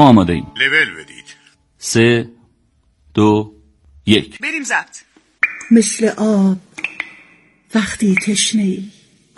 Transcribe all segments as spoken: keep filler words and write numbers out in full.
ما آماده ایم. لول بدید. سه دو یک بریم ضبط. مثل آب وقتی تشنه‌ای،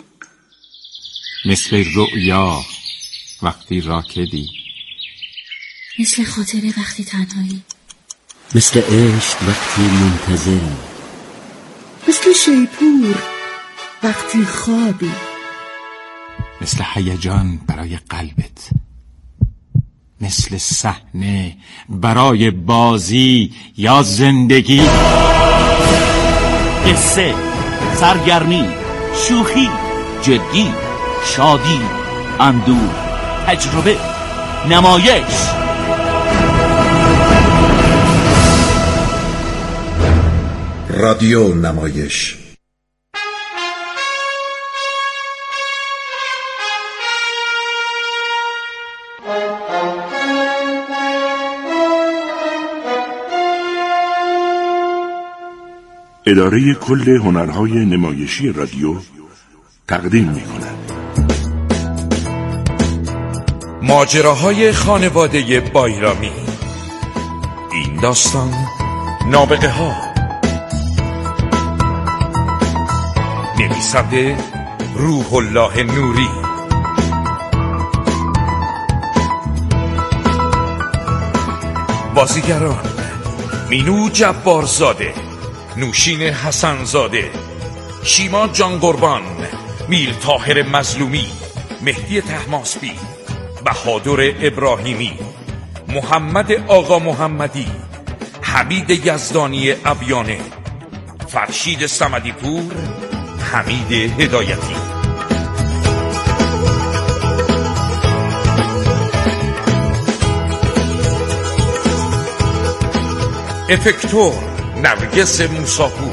مثل رؤیا وقتی راکدی، مثل خاطره وقتی تنهایی، مثل عشق وقتی منتظری، مثل شیپور وقتی خوابی، مثل هیجان برای قلبت، مثل صحنه برای بازی یا زندگی. قصه، سرگرمی، شوخی، جدی، شادی، اندوه، تجربه، نمایش. رادیو نمایش. اداره کل هنرهای نمایشی رادیو تقدیم می‌کند ماجراهای خانواده بایرامی. این داستان نابغه ها. نویسنده روح الله نوری. بازیگران: مینو جبارزاده، نوشین حسنزاده، شیما جان قربان، میل طاهر مظلومی، مهدی طهماسبی، بهادر ابراهیمی، محمد آقا محمدی، حمید یزدانی ابیانه، فرشید صمدی پور، حمید هدایتی. افکتور: نرگس موساپور.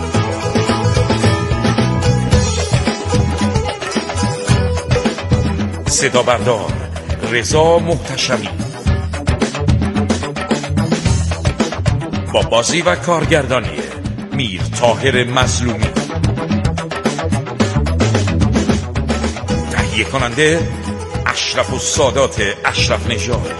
صدا بردار: رضا محتشمی. با بازی و کارگردانی میر طاهر مظلومی. تهیه کننده اشرف السادات اشرف نژاد.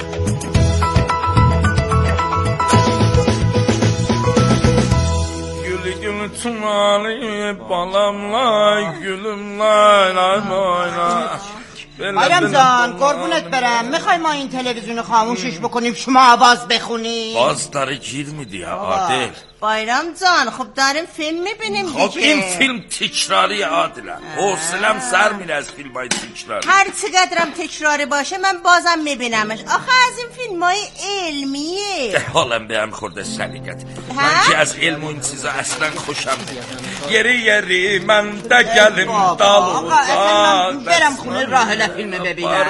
Tunali balamla gülümla la. بایرام جان قربونت برم، میخوای ما این تلویزیون خاموشش بکنیم شما آواز بخونی؟ باز داره گیر میدی عادل. بایرام جان خب داریم فیلم میبینیم دیگه. خب این فیلم تکراری عادله، حوصله‌ام سر میره از فیلم های تکراری. هر چقدرم تکراری باشه من بازم میبینمش. آخه از این فیلم های علمیه. حالم به هم خورده سلیقت. من که از علم و این چیزا اصلا خوشم میاد. یری یری من دگلم دالو برم خونه راحله فیلم ببینم.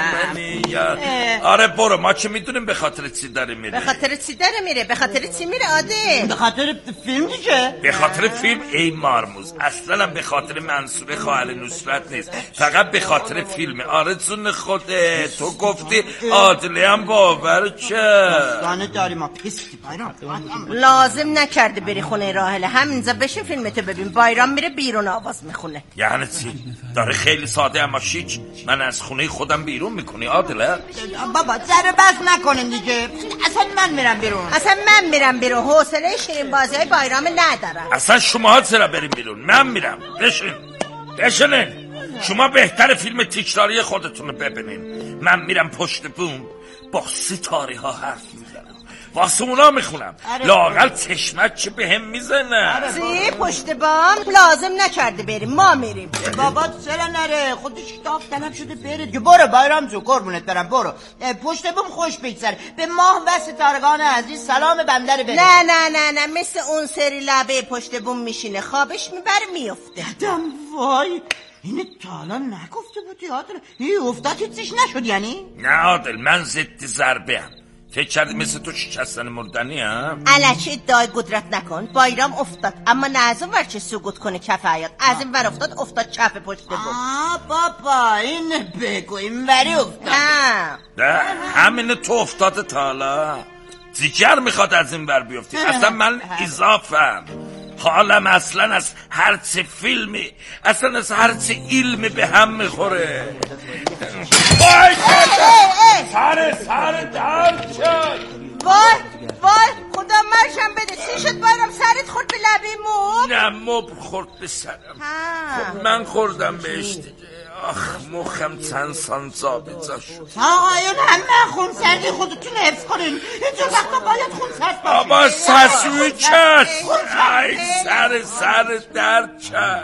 آره برو، ما چه میدونیم به خاطر چی داره میره. به خاطر چی داره میره؟ به خاطر چی میره عادل؟ به خاطر فیلم دیگه. به خاطر فیلم؟ ای مارموز، اصلا به خاطر منصور خواهر نصرت نیست، فقط به خاطر فیلم. آره جون خوده تو گفتی عادله هم باور چه دانه داری ما پیستی. بایرام لازم نکرده بری خونه راحله، همینجا بشین فیلمتو ببین. بایرام میره بیرون آواز میخونه. یعنی چی؟ داره خیلی ساده اما شیک من از خونه خودم بیرون میکنی عادله؟ بابا سر بس نکنین دیگه، اصلا من میرم بیرون. اصلا من میرم بیرون، حوصله شیرین بازی های بایرام ندارم. اصلا شما چرا بریم بیرون؟ من میرم. بشین بشینین، شما بهتر فیلم تکراری خودتون رو ببینین. من میرم پشت بوم با ستاره ها حرف میزنم، واسه اونا میخونم. لااقل چشمک چه به هم میزنه. چی؟ پشت بام؟ لازم نکرده بریم، ما میریم. بابا چرا نره؟ خودش داوطلب شده بره دیگه. برو بایرام جو قربونت برم، برو. پشت بوم خوش بگذره. به ماه و ستارگان عزیز سلام بنده رو بده. نه نه نه نه مثل اون سری لبه پشت بوم میشینه، خوابش میبره میفته. دم وای، اینه تا الان نگفته بودی عادل؟ این افتاد چیش نشد یعنی؟ نه عادل، من ضد ضربه ام. فکر کردی مثل تو شکستن مردنی هم؟ الکی ادعای قدرت نکن. بایرام افتاد اما نه از اون ورچه سقوط کنه کف حیات، از این ور افتاد افتاد کف پشت بود. آه بابا این بگو این وری افتاد. نه همینه، تو افتاد تا حالا دیگر میخواد از این ور بیفتی. اصلا من اضافم. حالم اصلا از هرچی فیلمی اصلا از هرچی علمی به هم میخوره. وای سر سر درد شد. وای وای خدا مرشم بده. چی شد بایرام؟ سرت خورد به لبه مب؟ نه مب خورد به سرم. خب من خوردم بهش دیگه. آخ مخم چند سان زابطه شد. آقایون همه خون سردی خودتون حفظ کنین. اینجور وقتا باید خون سرد باشه. آبا سسوی چست. ای سر سر درد کرد.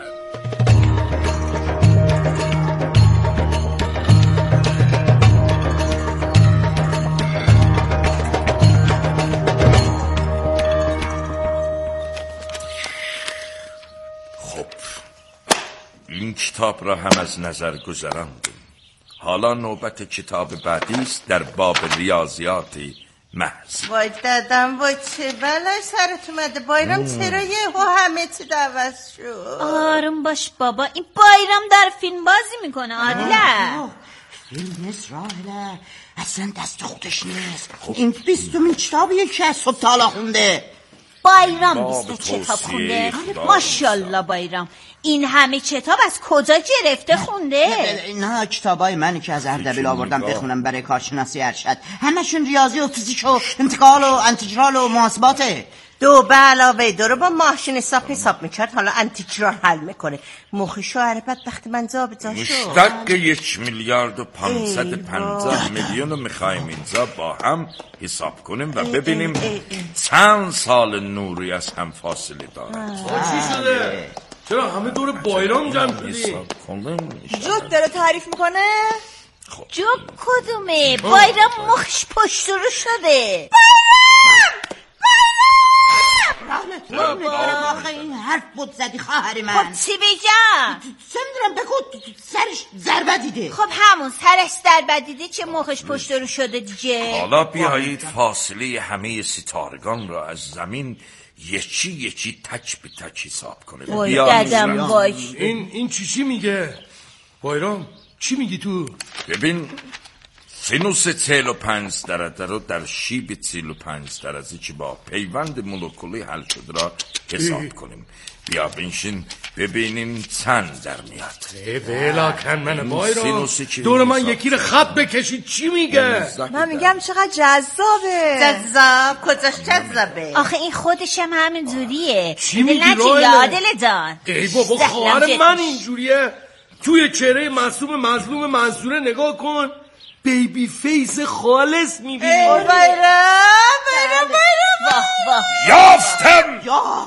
این کتاب را هم از نظر گذراندیم. حالا نوبت کتاب بعدی است در باب ریاضیاتی محض. وای دادم وای چه بلای سرت اومده بایرام. چرا یهو همه چی عوض شد؟ آروم باش بابا، این بایرام در فیلم بازی میکنه. عادله فیلم نیست راهله، اصلا دست خودش نیست. این بیستمین کتابیه که از صبح تالا خونده. بایرام بیست کتاب خونده؟ ماشاءالله بایرام. این همه کتاب از کجا گرفته خونده؟ نه کتابای منی که از اردبیل آوردم بخونم برای کارشناسی ارشد. همشون ریاضی و فیزیک و انتقال و انتگرال و محاسباته. دو به علاوه دو رو با ماشین حساب حساب میکرد، حالا انتگرال حل میکنه. مخ شوهر بدبخت من ضابطه شد. مشتق یک میلیارد و پانصد و پنجاه میلیون رو میخوایم اینجا با هم حساب کنیم و ببینیم چند سال نوری از هم فاصله دارد. چی شده؟ چرا همه دور بایرام جمع شدی؟ جوک داره تعریف میکنه؟ جوک کدومه؟ بایرام مخش پشت رو شده. بایرام بایرام آخه این حرف بود زدی خواهر من. خب چی بگم؟ چه میدونم بگو سرش ضربه دیده. خب همون سرش ضربه دیده که مخش پشت رو شده دیگه. حالا بیایید فاصله همه ستارگان را از زمین یکی یکی تک به تک حساب کنه. وای ددم باش. این این چی چی میگه؟ بایرام چی میگی تو؟ ببین سینوس چهل و پنج درجه رو در شیب چهل و پنج درجه که با پیوند مولکولی حل شده را حساب کنیم. بیا بنشین ببینیم چند در میاد. ای بلا کن من بایرام دور من یکی رو خط بکشید. چی میگه؟ من میگم چقدر جذابه. جذاب کجاش جذابه؟ آخه این خودش هم همین جوریه. چی میگی عادل جان؟ ای بابا خواهر من اینجوریه. توی چهره معصوم مظلوم منصوره نگاه کن، بیبی فیس خالص میبینی. ای بایرام بایرام بایرام واه واه یافتم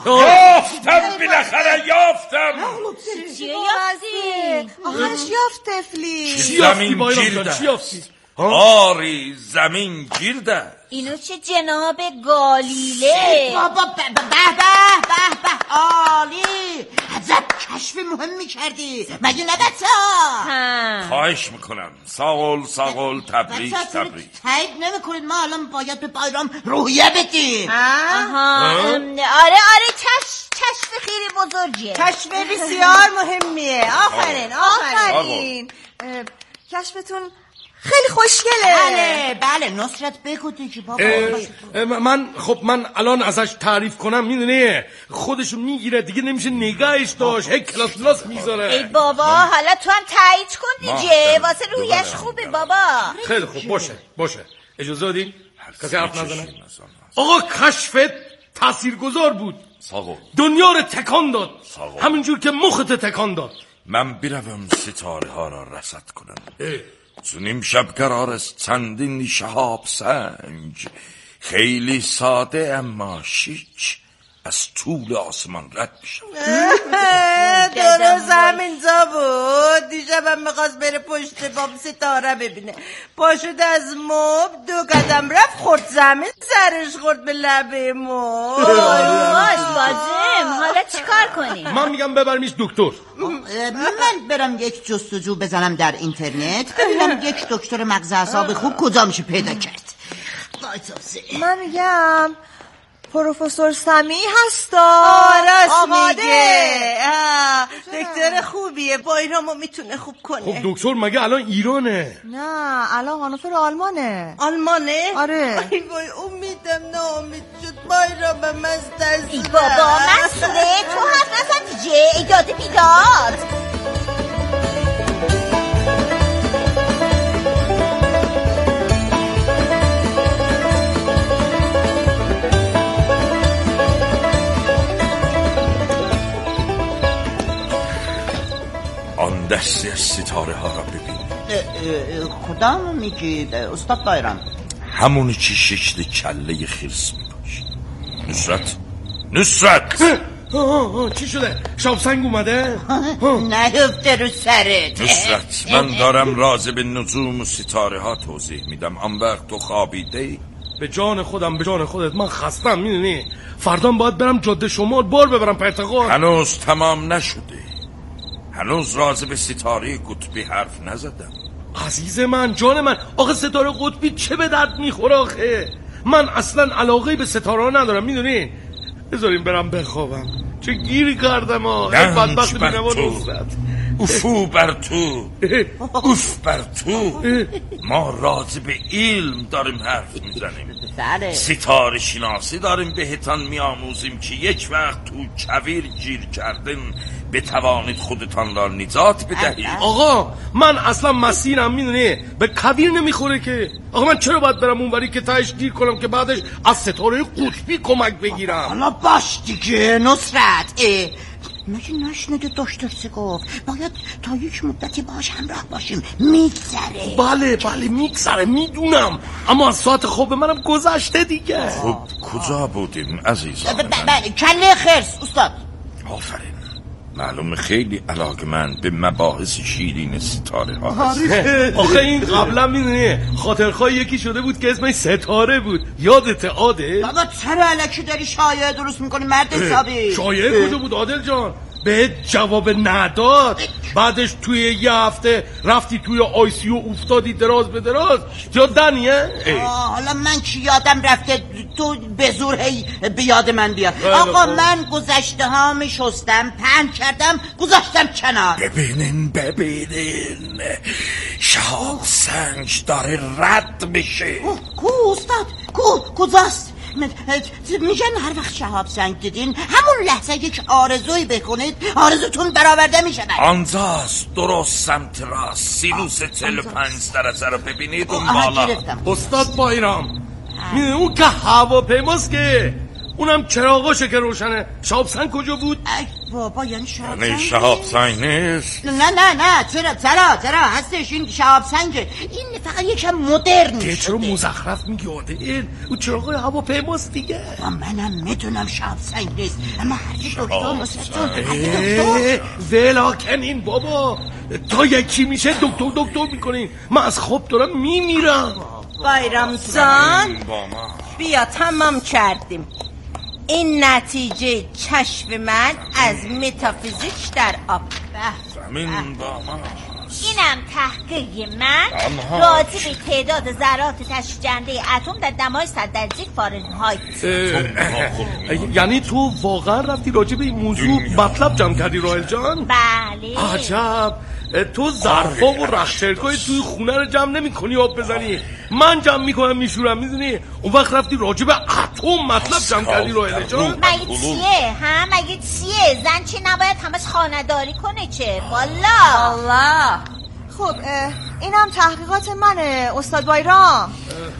یافتم بالاخره یافتم. چیه یافتی؟ آخرش یافت تفلی. زمین گیرده. آری زمین گیرده. اینو چه جناب گالیله. بابا به به به به به عالی. عجب کشف مهمی کردی مگه نه بچه؟ خواهش میکنم. ساقل ساقل تبریک تبریک. تایید نمی کنید ما الان باید به بایرام روحیه بدیم. آها آره آره کش کشف خیلی بزرگیه. کشف بسیار مهمیه. آفرین آفرین. کشفتون خیلی خوشگله. بله بله نصرت بگو دیگه بابا. من خب من الان ازش تعریف کنم میدونی خودشو میگیره دیگه نمیشه نگاهش داشت. هی کلاس کلاس میذاره. ای بابا حالا تو هم تایید کن دیگه واسه رویش خوبه بابا. خیلی خوب باشه باشه اجازه دادی کسی حرف نزنه. آقا کشفت تاثیرگذار بود. دنیا رو تکان داد همینجور که مخت تکان داد. من بروم ستاره ها را رصد کنم. چون امشب قرار است چندین شهاب سنج خیلی ساده اما شیک از طول آسمان رد میشم. دو زمین جا بود. دیشبم میخواست بره پشت بام ستاره ببینه. پاشد از مب دو قدم رفت خورد زمین سرش خورد به لبه مب. باش بازم حالا چیکار کنیم؟ من میگم ببرمیش دکتر. من برم یک جستجو بزنم در اینترنت ببینم یک دکتر مغز اعصاب خوب کجا میشه پیدا کرد. من میگم پروفسور سمی هستا. راست میگه. دکتر خوبیه، بایرامو میتونه خوب کنه. خب دکتر مگه الان ایرانه؟ نه الان هانوفر آلمانه. آلمانه؟ آره. ای وای امیدم ناامید شد. بایرام مسترزه. ای بابا مسئوله تو حرف نزن دیگه. ای داده بیداد. آن دستی از ستاره ها را ببین. کدام میگید استاد بایرام؟ همونی که شکل کله خرس میباشد. نصرت نصرت چی شده؟ شاب سنگ اومده؟ نیفته رو سرت. نصرت من دارم راز به نجوم و ستاره ها توضیح میدم. آن وقت تو خوابیده ای؟ به جان خودم به جان خودت من خستم میدونی. فردام باید برم جاده شمال بار ببرم پرتغال. هنوز تمام نشده. هنوز راز به ستاره قطبی حرف نزدم. عزیز من جان من آخه ستاره قطبی چه به درد میخوره آخه؟ من اصلا علاقه به ستاره ها ندارم میدونی. بذاریم برم بخوابم. چه گیری کردم ها. گنج بر تو افو بر تو اف بر تو. ما راز به علم داریم حرف میزنیم. ستاره شناسی داریم بهتان میآموزیم که یک وقت تو کویر گیر کردن بتوانید خودتان را نجات بدهید. آقا من اصلا مسیرم میدونی به کویر نمیخوره که. آقا من چرا باید برم اونوری که تاش گیر کنم که بعدش از ستاره قطبی کمک بگیرم؟ حالا باش دیگه نصرت. مگه نشنیده دکتر گفت باید تا یک مدتی باش همراه باشیم میگذره. بله بله میگذره میدونم، اما از ساعت خواب منم گذشته دیگه. خب کجا بودیم عزیزان؟ بله کله خرس استاد. آفرین. معلومه خیلی علاقه‌مند به مباحث شیرین ستاره ها هست. آخه این قبلا میدونی خاطرخواه یکی شده بود که اسمش ستاره بود. یادت عادل؟ بابا چرا الکی داری شایعه درست میکنی مرد حسابی؟ شایعه کجا بود عادل جان؟ به جواب نداد. بعدش توی یه هفته رفتی توی آی سی او افتادی دراز به دراز. جدنیه؟ حالا من کی یادم رفته تو به زور هی به یاد من بیاد. آقا من گذشته ها می شستم پهن کردم گذاشتم کنار. ببینین ببینین شهاب سنج داره رد بشه. کو استاد کو کجاست؟ میگن هر وقت شهاب سنگ دیدین همون لحظه یک آرزویی بکنید آرزوتون برآورده میشه. آنجاست درست سمت راست سینوس چهل و پنج درجه رو ببینید اون بالا. استاد بایرام میدونی اون که هواپیماست که اونم چراغاشه که روشنه. شهاب سنگ کجا بود؟ بابا یعنی شهاب سنگ شهاب سنگ نیست؟ نه نه نه چرا چرا چرا هستش این شهاب سنگه. این فقط یکم مدرن شده. چرا مزخرف میگی عادل؟ اون چراغای هواپیماست دیگه. منم میدونم شهاب سنگ نیست اما هرچی دکتر مستون هرچی ولاکن این بابا تا یکی میشه دکتر دکتر میکنین. من از خواب دارم میمیرم. بایرام جان بیا تمام کردیم. این نتیجه کشف من از متافیزیک در آب. زمین با ما. اینم تحقیق من راجع به تعداد ذرات تشکیل‌دهنده اتم در دمای صد درجه فارنهایت. یعنی تو واقعا رفتی راجع به این موضوع مطلب جمع کردی راهل جان؟ بله. عجب. تو ظرفا و رختشرکای توی خونه رو جمع نمی کنی آب بزنی، من جمع میکنم میشورم میدونی. اون وقت رفتی راجع به اتم مطلب جمع کردی راهل جان. مگه چیه ها مگه چیه؟ زن چی نباید همش خانه‌داری کنه چه؟ والا الله. خب اینم تحقیقات منه استاد بایرام.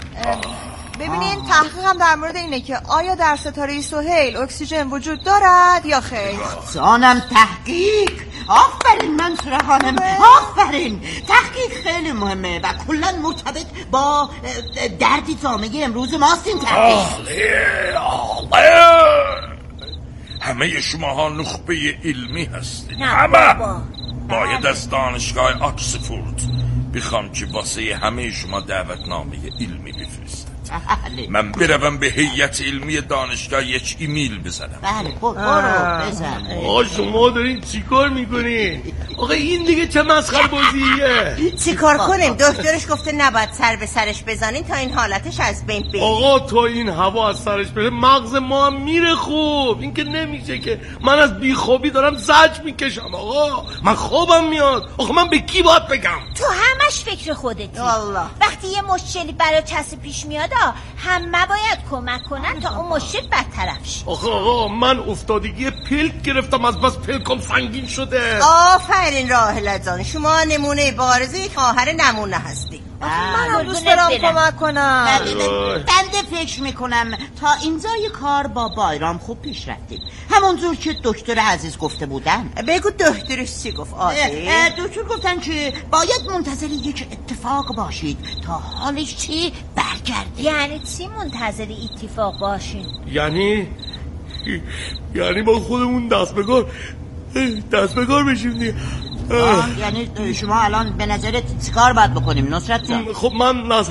ببینین تحقیقم در مورد اینه که آیا در ستاره سهیل اکسیژن وجود دارد یا خیر. جانم تحقیق. آفرین منصور خانم آفرین. تحقیق خیلی مهمه و کلا مرتبط با دردی جامعه امروز ماست این تحقیق. آله آله. همه شما ها نخبه علمی هستید. همه باید از دانشگاه آکسفورد بخوام که واسه همه شما دعوتنامه علمی بفرستد. من بروم به هیئت علمی دانشگاه یک ایمیل بزنم. بله برو بزن. آقا شما دارین چیکار میکنین؟ آقا این دیگه چه مسخره بازیه؟ چیکار کنیم؟ دکترش گفته نباید سر به سرش بزنین تا این حالتش از بین بره. آقا تا این هوا از سرش بره مغز ما هم میره. خوب این که نمیشه که من از بیخوابی دارم زج میکشم. آقا من خوابم میاد. آقا من به کی باید بگم؟ تو همش فکر خودتی. والله وقتی یه مشکلی برای کسی پیش میاد همه باید کمک کنن تا اون مشکل بدتر شه. آقا آقا من افتادگی پلک گرفتم، از بس پلکم سنگین شده. آفرین راحله جان، شما نمونه بارزه یک خواهر نمونه هستی. من دوست دارم کمک کنم. بنده فکر میکنم تا اینجای کار با بایرام خوب پیش رفتیم، همونجور که دکتر عزیز گفته بودن. بگو دکترش چی گفت؟ آده دکتر گفتن که باید منتظر یک اتفاق باشید تا حالش چی برگرده. یعنی چی منتظر اتفاق باشین؟ یعنی یعنی با خودمون دست بگار دست بگار بشیم دیگه. یعنی شما الان به نظرت چیکار باید بکنیم نصرت جان؟ خب من نظر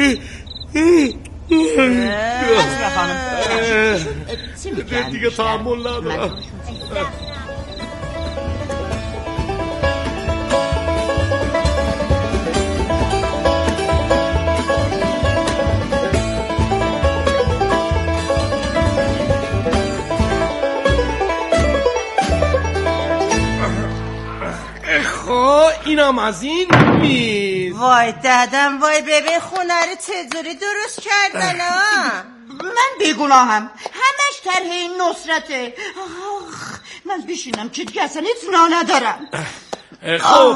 نصرت خانم دیگه تحمل ندارم. اینم از این میز. وای دادم وای ببین خونه رو چجوری درست کردن ها. من بیگناهم، همش طرح این نصرته. آخ من بشینم که دیگه اصلا اطمینان ندارم. خب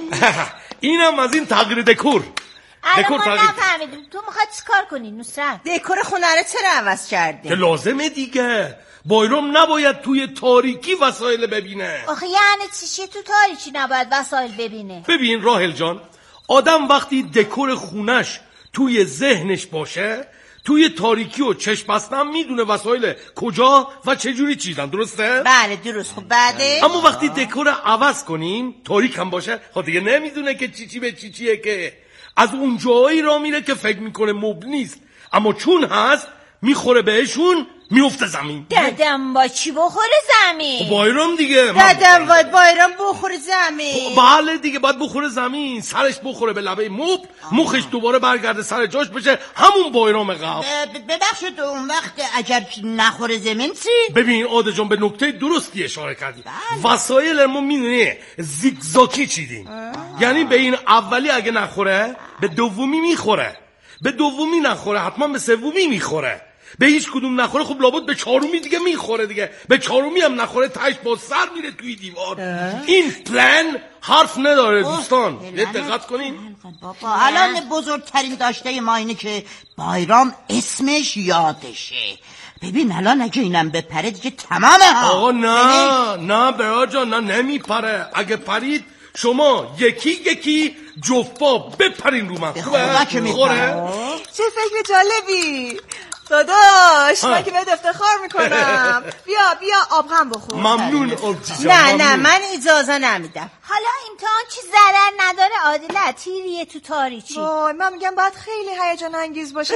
اینم از این تغییر دکور. الان ما نفهمیدیم تو میخواد چیکار کنی نصرت؟ دکور خونه رو چرا عوض کردی؟ که لازمه دیگه. بایرام نباید توی تاریکی وسایل ببینه. آخه یعنی چیه تو تاریکی نباید وسایل ببینه؟ ببین راحل جان، آدم وقتی دکور خونش توی ذهنش باشه توی تاریکی و چشم بستن میدونه وسایل کجا و چجوری چیدن. درسته؟ بله درست. خب بعدش اما وقتی دکور عوض کنیم تاریک هم باشه خب دیگه نمیدونه که چی چی به چی چیه، که از اون جایی را میره که فکر میکنه مبل نیست، اما چون هست میخوره بهشون میفته زمین. دادم با چی بخوره زمین؟ بایرام دیگه. دادم باید بایرام بخوره زمین. بله دیگه باید بخوره زمین، سرش بخوره به لبه مبل، مخش دوباره برگرده سر جاش بشه همون بایرام قبل. ببخشید اون وقت اگر نخوره زمین چی؟ ببین عاده جان به نکته درستی اشاره کردی. وسایل ما میدونی زیگزاکی چیدیم، یعنی به این اولی اگه نخوره به دومی میخوره، به دومی نخوره حتما به سومی میخوره، به هیچ کدوم نخوره خب لابد به چهارمی دیگه میخوره دیگه، به چهارمی هم نخوره تاش با سر میره توی دیوار. این پلن حرف نداره دوستان، یه دقت کنین. بابا الان بزرگترین داشته ما اینه که بایرام اسمش یادشه. ببین الان اگه اینم بپره دیگه تمامه ها. آقا نه نه برای جان نه نمیپره. اگه پرید شما یکی یکی جفا بپرین رو من. خوبه که میپره. چه فکر جالبی داداش، من که بهت افتخار میکنم. بیا بیا آب هم بخور. ممنون آبجی جان. نه نه من اجازه نمیدم. حالا امتحان چی ضرر نداره عادله، تیریه تو تاریکی. وای من میگم باید خیلی هیجان انگیز باشه.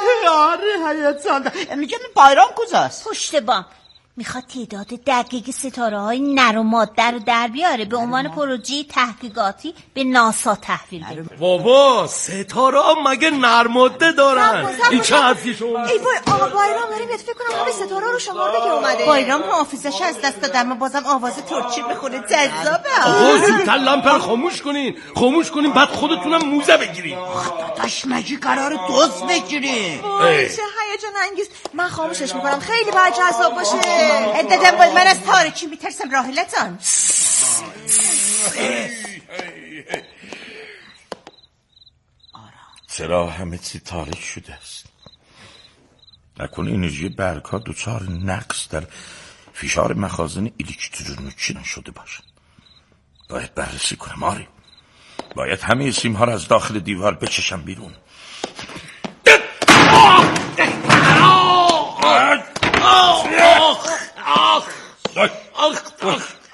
آره هیجان. میگم بایرام کجاست؟ پشت بام میخواد تعداد دقیق ستاره های نر و ماده رو در بیاره، به عنوان پروژه تحقیقاتی به ناسا تحویل بده. بابا ستاره ها مگه نر ماده دارن؟ این چه حرفی شما؟ ای وای آقا بایرام داریم بهت فکر کنم همه ستاره رو شمارده که اومده. بایرام حافظش از دست دادم و بازم آواز ترچی بخونه جذابه. آقا زودتر لمپر خاموش کنین، خاموش کنین بعد خودتونم موزه بگیرین. داداش مگه قراره دوز بگیرین؟ وای چه هیجان انگیز. من خاموشش میکنم خیلی باید جذاب باشه. دادم باید من از تاریکی میترسم راحله جان. چرا همه چی تاریک شده است؟ نکنه انرژی برگ‌ها دوچار نقص در فشار مخازن الکترونیکی شده باشه. باید بررسی کنم. آره باید همه سیم‌ها را از داخل دیوار بچشم بیرون.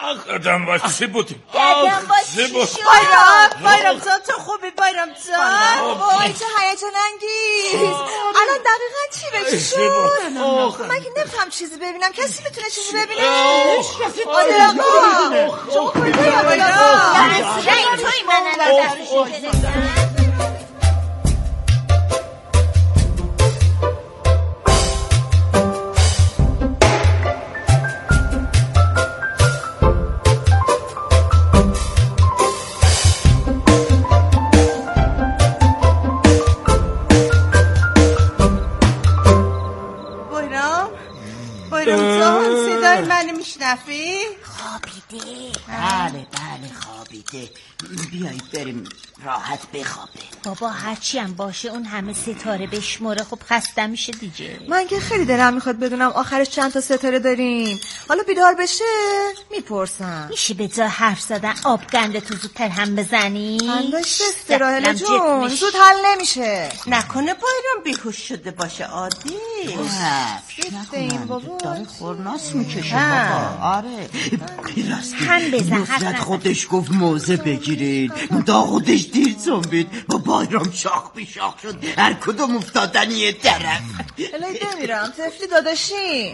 قدم باشی بودیم قدم باشی بایرام بایرام جان تو خوبی بایرام جان وای چه هیجان انگیز الان دقیقا چی به چی شد من که نمیتونم چیزی ببینم کسی میتونه چیزی ببینه آده آقا شما خوبی بایرام نه این توی من میشنفی؟ خوابیده بله بله خوابیده بیایید بریم راحت بخوابه. بابا هرچی هم باشه اون همه ستاره بشموره خب خسته میشه دیگه. من که خیلی دلم میخواد بدونم آخرش چند تا ستاره داریم. حالا بیدار بشه میپرسم. میشه به جای حرف زدن آبگند تو زودتر هم بزنی؟ انداش بسته راهله جون زود حل نمیشه. نکنه بایرام بیهوش شده باشه عادی. سفته این بابا داره خورناس میکشه بابا. آره هم بزن نصرت خودش گفت موزه بگیرید دا خودش دیر زنبید با بایرام شاخ بی شاخ شد هر کدوم افتادن یه طرف. الهی بمیرم تفلی داداشی.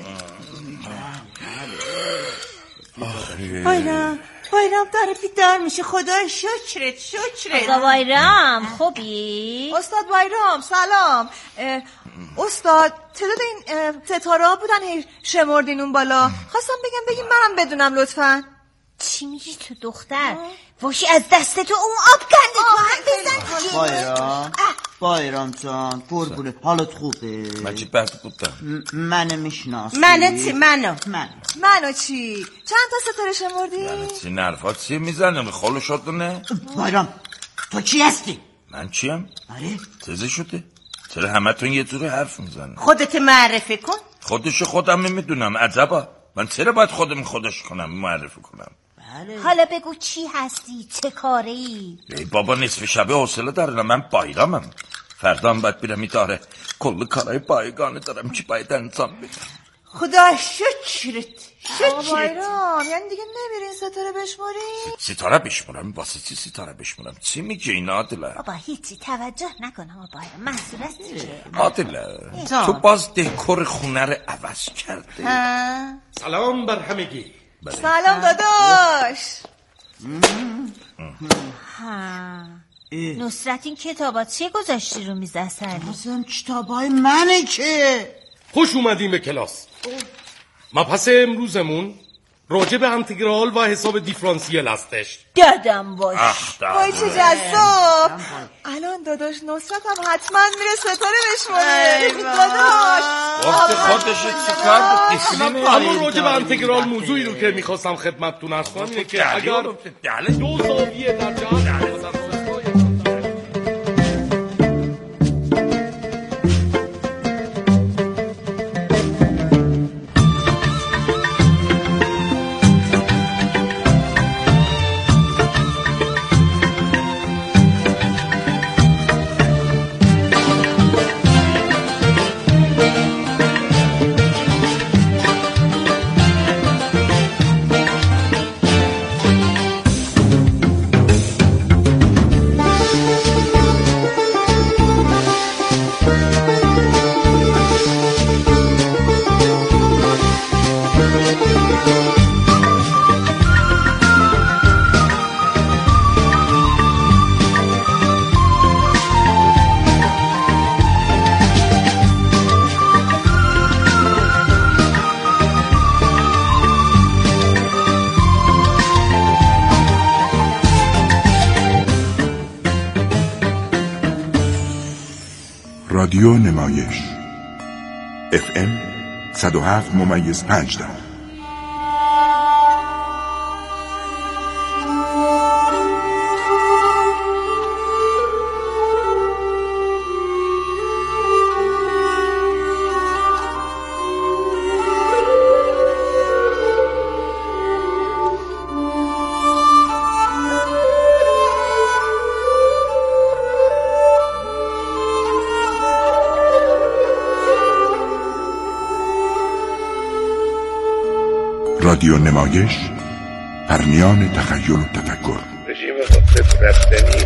بایرام بایرام داره بیدار میشه خدای شکرت شکرت. آقا بایرام خوبی؟ استاد بایرام سلام. استاد تعداد این ستاره ها بودن هی شمردین اون بالا. خواستم بگم بگیم منم بدونم لطفاً. چی میگی تو دختر؟ واشی از دست تو اون آب کنده تو هم بزن. بایرام بایرام جان قربونه حالت خوبه؟ من چی بد بودم؟ منو میشناسی؟ منو چی؟ منو من منو چی؟ چند تا ستاره شمردی؟ یعنی چی نرفات چی میزنه خالو شدونه؟ بایرام تو چی هستی؟ من چیم؟ آره تزه شده؟ چرا همه تون یه جوری حرف میزنه؟ خودت معرفی کن. خودشو خودم نمیدونم عجبا. من چرا باید خودم خودش کنم معرفی کنم؟ بله. حالا بگو چی هستی چه کاره ای؟ ای بابا نصف شبه حوصله دارم من بایرامم. فردا هم باید بیرم ایداره کل کارهای بایگانه دارم چی باید انسان بگم. خدا شکرت شکرت. بایرام یعنی دیگه نمیرین ستاره بشماری؟ ستاره بشمارم؟ واسه چی ستاره بشمارم؟ چی میگه این عادله؟ بابا هیچی توجه نکنم بایرام محصول است دیگه. عادله تو باز دکور خونه رو عوض کرده. سلام بر همگی. سلام داداش. ها نصرت این کتابات چیه گذاشتی رو میز اصلی؟ مثلا کتابای منه که. خوش اومدیم به کلاس. مبحث امروزمون راجع به انتگرال و حساب دیفرانسیل هستش. دادم باش. وای چه جذاب. الان داداش نصرت هم حتما میره ستاره بشماره. داداش وقت خودش چیکار بود؟ همون راجع به انتگرال موضوعی رو که میخواستم خدمتتون عرض کنم اینه که اگر دو زاویه در جهت رادیو نمایش اف ام صد و هفت ممیز پنج دهم. رادیو نمایش در میان تخیل و تفکر. رژیم قاطب رفتنی.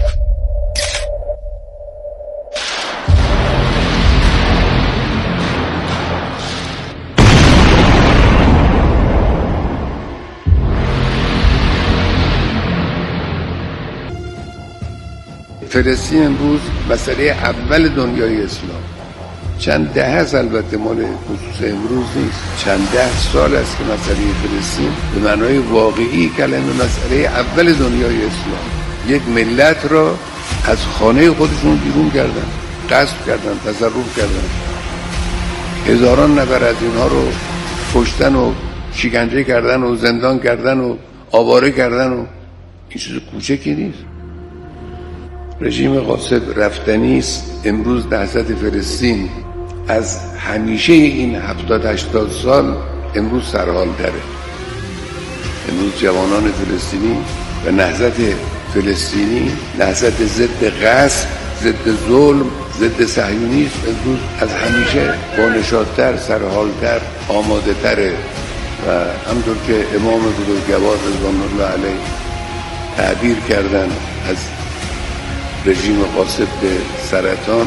فلسطین امروز مسئله اول دنیای اسلام. چند ده هست، البته مال خصوص امروز نیست، چند ده سال است که مسئله فلسطین به معنای واقعی کلمه مسئله اول دنیای اسلام. یک ملت را از خانه خودشون بیرون کردن، غصب کردن، تصرف کردن، هزاران نفر از اینها رو کشتن و شکنجه کردن و زندان کردن و آواره کردن و این چیز کوچکی نیست. رژیم قاصد رفتنی است. امروز نهضت فلسطین از همیشه این هفتاد هشتاد سال امروز سرحال داره. امروز جوانان فلسطینی و نهضت فلسطینی، نهضت ضد غصب، ضد ظلم، ضد صهیونیسم، امروز از همیشه با نشاط‌تر، سرحال‌تر، آماده تره و همطور که امام بزرگوار رضوان الله علیه تعبیر کردن از رژیم قاصد به سرطان،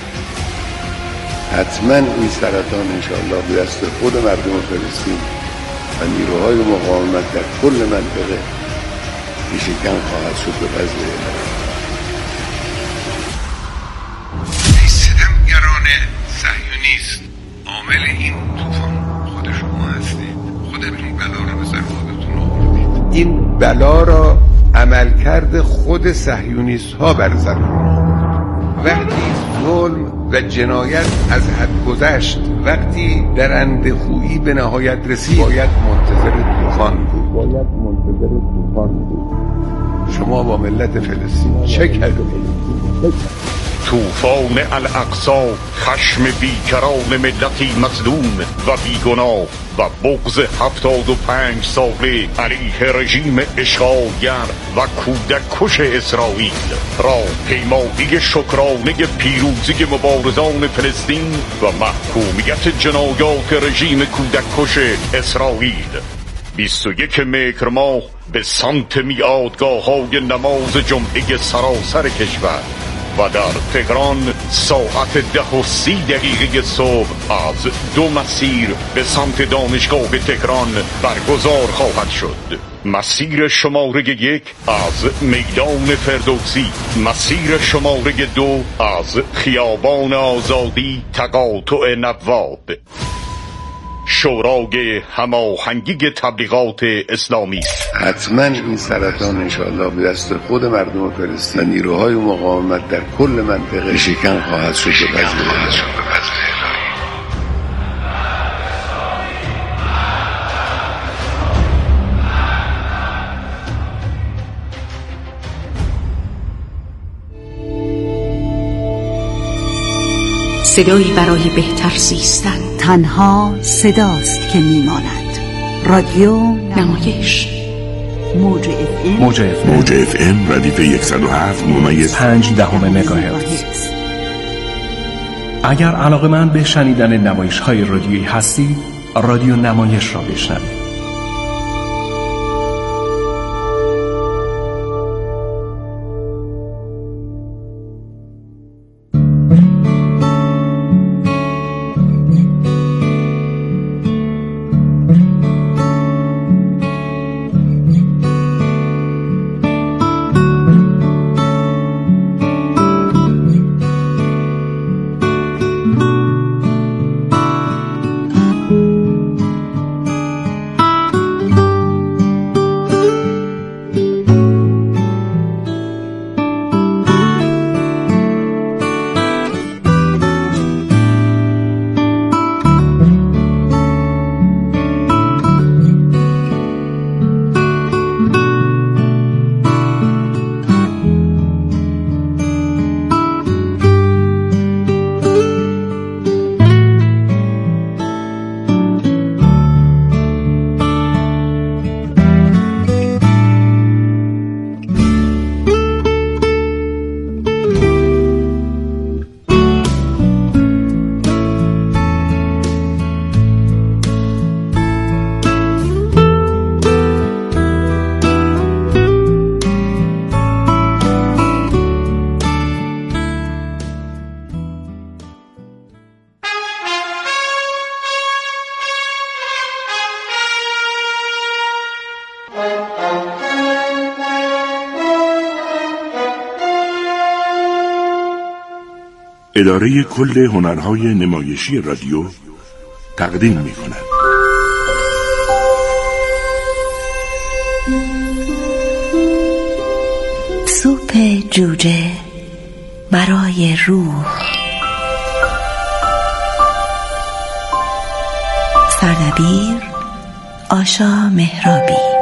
حتما این سرطان انشاءالله به دست خود مردم فلسطین و نیروهای مقاومت در کل منطقه پیشکن خواهد شد به فضل الهی. ستمگران صهیونیست عامل این طوفان خود شما هستید. خودتون این بلا رو به سر خودتون آوردید. این بلا را عملکرد خود صهیونیست ها بر سر وقتی ظلم و جنایت از حد گذشت، وقتی در اندهویی به نهایت رسید، باید منتظر طوفان بود. باید منتظر طوفان بود. شما با ملت فلسطین چه کردید؟ طوفان الاقصی، خشم بیکران ملتی مظلوم و بیگناه و بغض هفتاد و پنج ساله علیه رژیم اشغالگر و کودک کش اسرائیل را پیمایی شکرانه پیروزی مبارزان فلسطین و محکومیت جنایات رژیم کودک کش اسرائیل. بیست و یک مهر ماه به سمت میادگاه های نماز جمعه سراسر کشور و در تهران ساعت ده و سی دقیقه صبح از دو مسیر به سمت دانشگاه تهران برگزار خواهد شد. مسیر شماره یک از میدان فردوسی، مسیر شماره دو از خیابان آزادی تقاطع نواب. شورای هماهنگی تبلیغات اسلامی. حتما این سرطان انشاءالله به دست خود مردم فلسطین و نیروهای مقاومت در کل منطقه شکن خواهد شد به فضل الهی. صدایی برای بهتر زیستن. تنها صداست که میماند. رادیو نمایش موج اف ام موج اف ام موج اف ام ردیف صد و هفت ممیز پنج دهم مگاهرتز. اگر علاقه‌مند به شنیدن نمایش‌های رادیویی هستید، رادیو نمایش را بشنوید. اداره کل هنرهای نمایشی رادیو تقدیم می کند. سوپ جوجه برای روح. سردبیر آشا مهرابی.